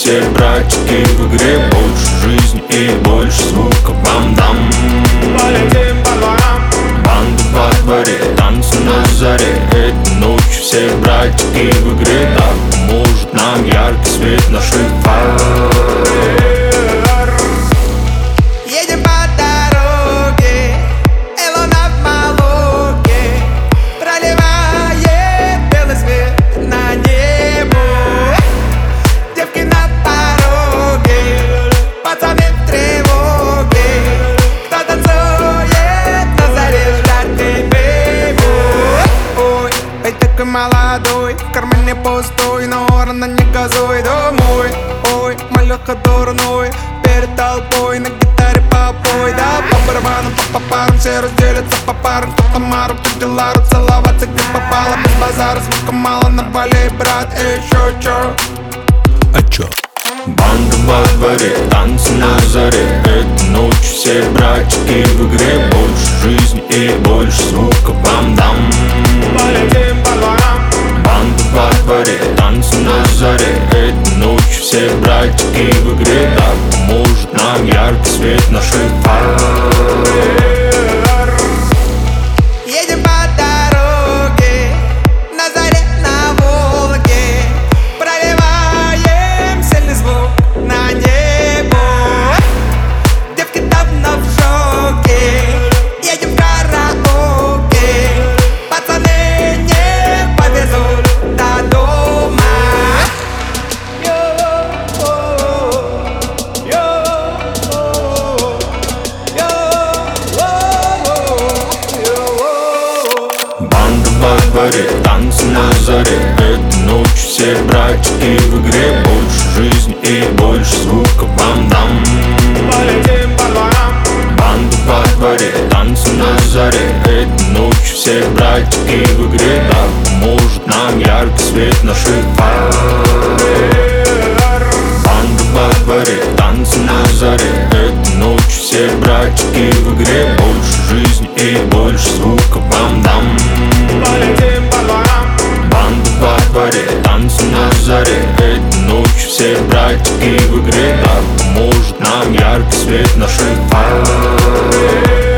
все братики в игре. Больше жизни и больше звука вам дам. Полетим по дворам, Банды во дворе, танцы на заре. Этой ночью все братики в игре. Да поможет нам яркий свет наших фар. Едем по дороге, и луна в молоке проливает белый свет на небо. Девки на пороге, пацаны в тревоге. Кто танцует на заре жаркой бейбу. Ой, ой, такой молодой, в кармане пустой, но рано не газуй домой. Ой, малёха дурной, перед толпой на гитаре попой. Да, по барабану, по парам, все разделятся по парам. Кто-то мару, кто делару, целоваться где попало. Без базара, звука мало, навали, брат, еще чё? А чё? Банды во дворе, танцы на заре. Этой ночью все братики в игре. Больше жизни и больше звука вам дам. полетим по дворам, Банды во дворе, танцы на заре. Этой ночью все братики в игре. Да поможет нам яркий свет наших фар. Едем по дороге, на заре, на Волге. Проливаем сильный звук на небо. Девки давно в шоке, едем в караоке. Пацаны не повезут до дома. Банды во дворе, танцы на заре. Этой ночью все братики в игре. Больше жизни и больше звука вам дам. полетим по дворам, Банды во дворе, танцы на заре. Этой ночью все братики в игре. Да поможет нам яркий свет наших фар. Банды во дворе, танцы на заре. Этой ночью все братики в игре. Больше жизни и больше звука вам дам. полетим по дворам, Банды во дворе, танцы на заре. Этой ночью все братики в игре. Да поможет нам яркий свет наших фар.